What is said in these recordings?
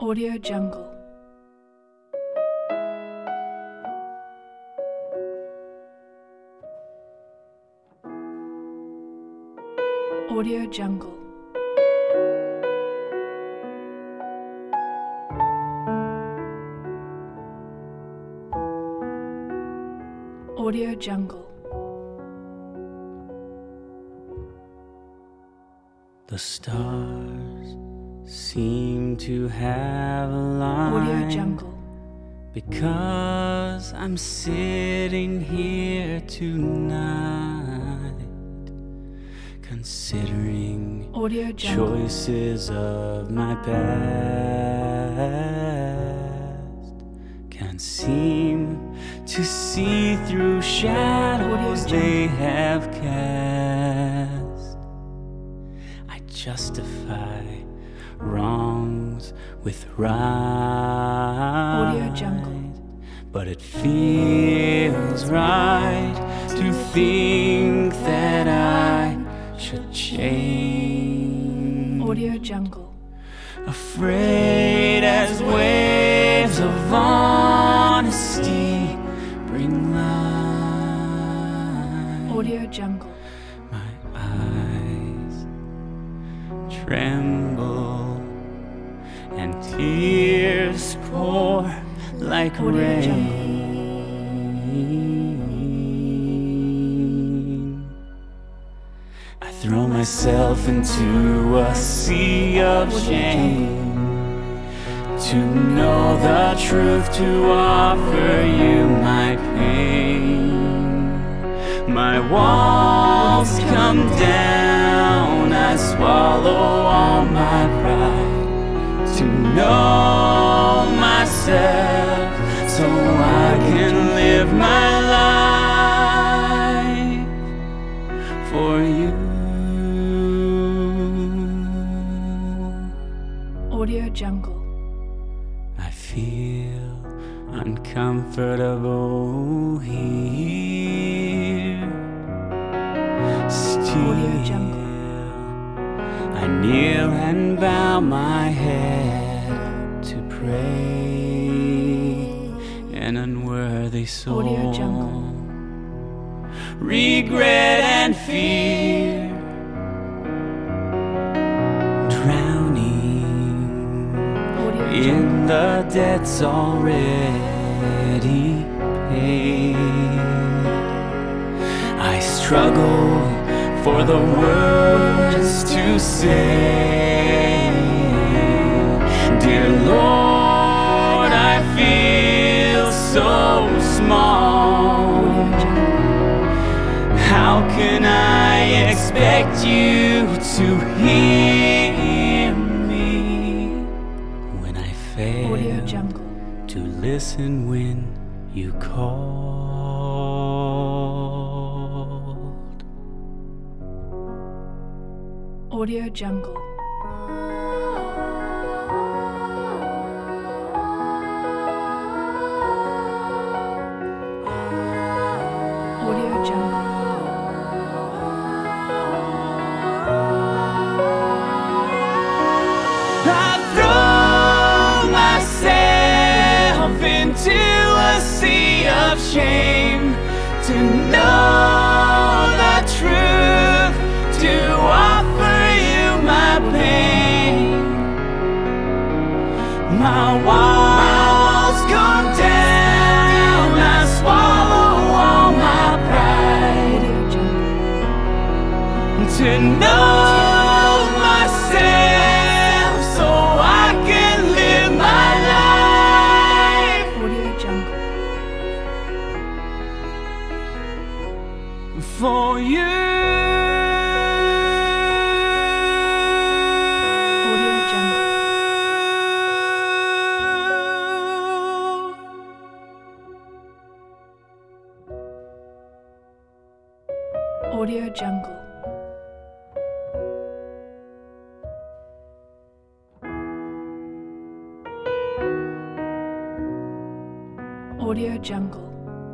Audio Jungle. Audio Jungle. Audio Jungle. The stars seem to have Audio aligned Jungle. because I'm sitting here tonight, considering Audio Jungle. choices of my past. Can't seem to see through shadows Audio they have cast. I justify wrongs with right, Audio Jungle. but it feels right to think that I should change. Audio Jungle. Afraid as waves of honesty bring light. Audio Jungle. My eyes tremble and tears pour like Audio rain. I throw myself into a sea of shame to know the truth, to offer you my pain. My walls come down, I swallow all my pride to know myself so I can live my life for you. Audio Jungle. I feel uncomfortable here. Still, Audio Jungle. I kneel and bow my head to pray. An unworthy soul, Audio Jungle. regret and fear, drowning Audio in Jungle. the debts already paid. I struggle for the words to say. Dear Lord, I feel so small. Audio Jungle. How can I expect you to hear me when I Audio fail Jungle. to listen when you called? Audio Jungle. Audio Jungle. I throw myself into a sea of shame to know the truth, to offer you my pain. My walls come down, I swallow all my pride Audio Jungle. to know myself so I can live my life Audio Jungle. for you. Audio Jungle. Audio Jungle. Audio Jungle.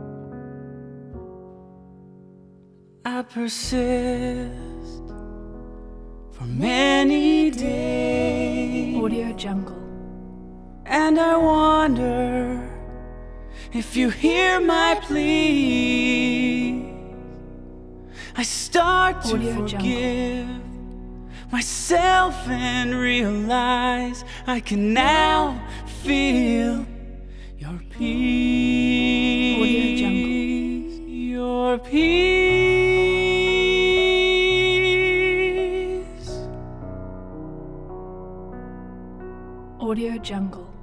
I persist for many days Audio Jungle. And I wonder if you hear my plea. I start to Audio Jungle. forgive myself and realize I can now feel your peace. Audio Jungle. Your peace. Audio Jungle.